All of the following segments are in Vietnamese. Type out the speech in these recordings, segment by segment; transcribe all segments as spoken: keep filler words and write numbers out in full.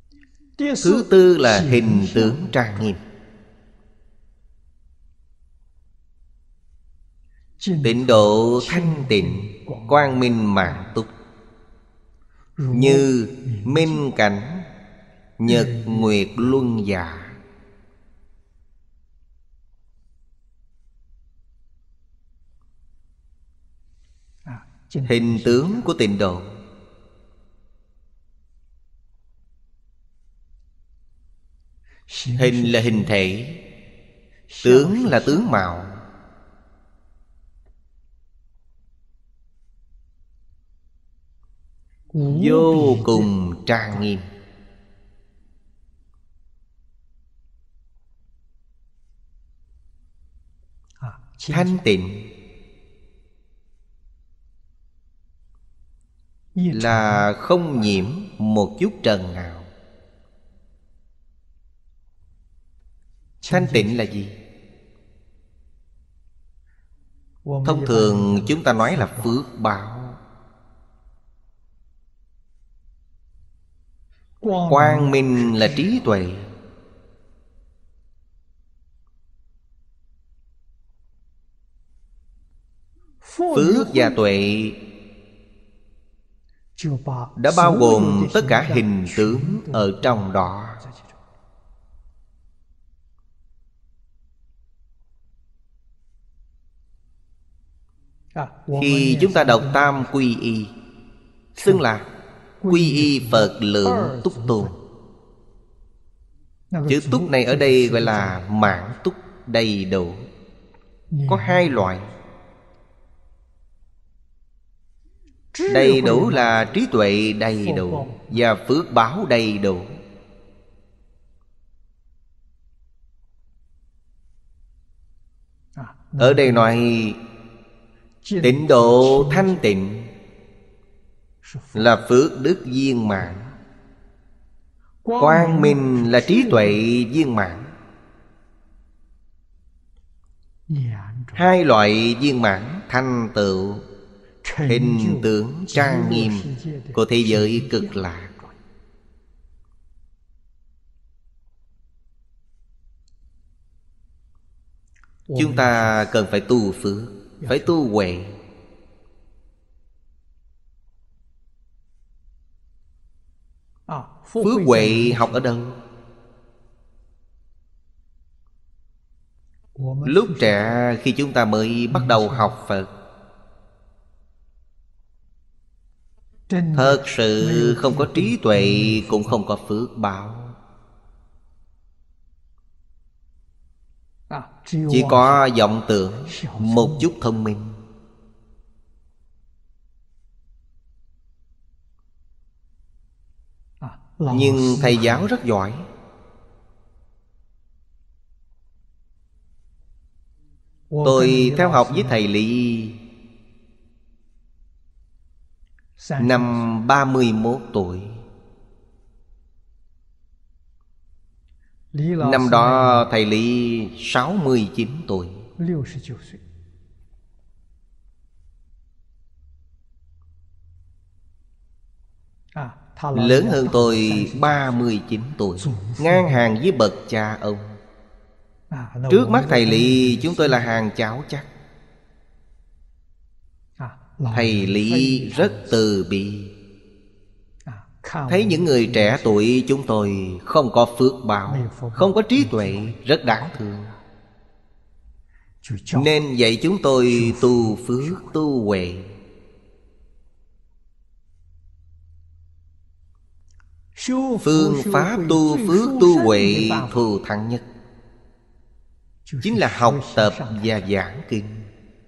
Thứ tư là hình tướng trang nghiêm. Tịnh độ thanh tịnh, quang minh mạn túc, như minh cảnh nhật nguyệt luân dạ. Hình tướng của tịnh độ. Hình là hình thể, tướng là tướng mạo. Vô cùng trang nghiêm. Thanh tịnh là không nhiễm một chút trần nào. Thanh tịnh là gì? Thông thường chúng ta nói là phước báo. Quang minh là trí tuệ. Phước và tuệ đã bao gồm tất cả hình tướng ở trong đó. Khi chúng ta đọc Tam Quy Y, xưng là Quy Y Phật Lượng Túc Tôn. Chữ túc này ở đây gọi là mãn túc, đầy đủ. Có hai loại. Đầy đủ là trí tuệ đầy đủ và phước báo đầy đủ. Ở đây nói tịnh độ thanh tịnh là phước đức viên mãn, quang minh là trí tuệ viên mãn. Hai loại viên mãn thành tựu hình tướng trang nghiêm của thế giới cực lạc. Chúng ta cần phải tu phước, phải tu huệ. Phước huệ học ở đâu? Lúc trẻ khi chúng ta mới bắt đầu học Phật, thật sự không có trí tuệ, cũng không có phước báo. Chỉ có vọng tưởng, một chút thông minh. Nhưng thầy giáo rất giỏi. Tôi theo học với thầy Lý năm ba mươi mốt tuổi. Năm đó thầy Lý sáu mươi chín tuổi. Lớn hơn tôi ba mươi chín tuổi, ngang hàng với bậc cha ông. Trước mắt thầy Lý chúng tôi là hàng cháu chắc. Thầy Lý rất từ bi. Thấy những người trẻ tuổi chúng tôi không có phước báo, không có trí tuệ, rất đáng thương, nên dạy chúng tôi tu phước, tu huệ. Phương pháp tu phước tu huệ thù thắng nhất chính là học tập và giảng kinh.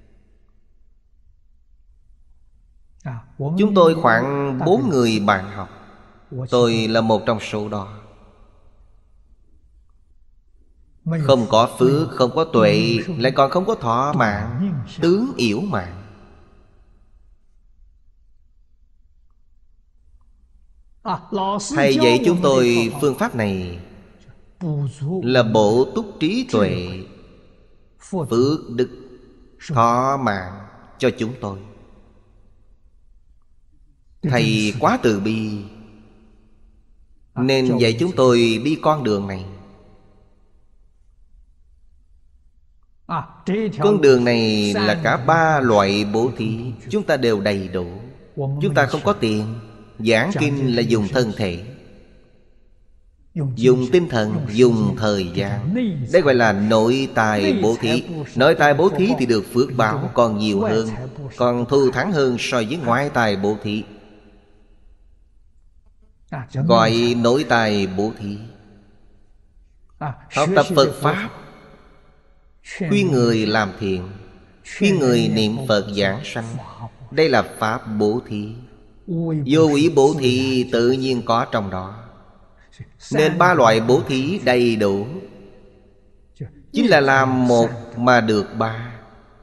Chúng tôi khoảng bốn người bạn học, tôi là một trong số đó. Không có phước, không có tuệ, lại còn không có thọ mạng, tướng yểu mạng. Thầy dạy chúng tôi phương pháp này là bổ túc trí tuệ, phước đức, thọ mạng cho chúng tôi. Thầy quá từ bi. Nên dạy chúng tôi đi con đường này. Con đường này là cả ba loại bố thí, chúng ta đều đầy đủ. Chúng ta không có tiền, giảng kinh là dùng thân thể, dùng tinh thần, dùng thời gian. Đây gọi là nội tài bố thí. Nội tài bố thí thì được phước báo còn nhiều hơn, còn thù thắng hơn so với ngoại tài bố thí. Gọi nội tài bố thí. Học tập Phật Pháp, khuyên người làm thiện, khuyên người niệm Phật giảng sanh. Đây là Pháp bố thí. Vô úy bố thí tự nhiên có trong đó. Nên ba loại bố thí đầy đủ, chính là làm một mà được ba.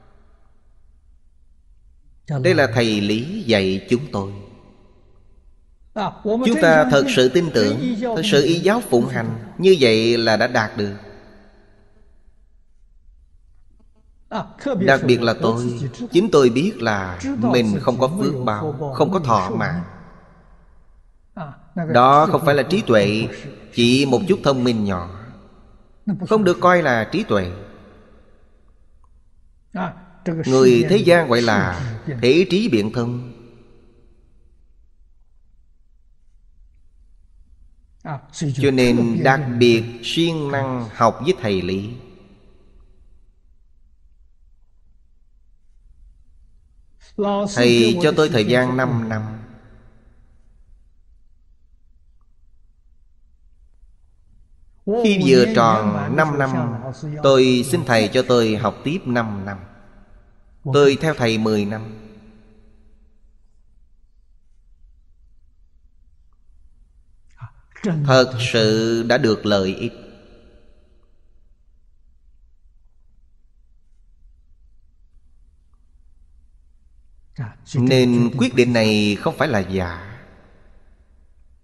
Đây là thầy Lý dạy chúng tôi. Chúng ta thật sự tin tưởng, thật sự y giáo phụng hành, như vậy là đã đạt được. Đặc biệt là tôi, chính tôi biết là mình không có phước báo, không có thọ mạng. Đó không phải là trí tuệ, chỉ một chút thông minh nhỏ, không được coi là trí tuệ. Người thế gian gọi là thể trí biện thông. Cho nên đặc biệt siêng năng học với thầy Lý. Thầy cho tôi thời gian năm năm. Khi vừa tròn năm năm, tôi xin thầy cho tôi học tiếp năm năm. Tôi theo thầy mười năm. Thật sự đã được lợi ích. Nên quyết định này không phải là giả.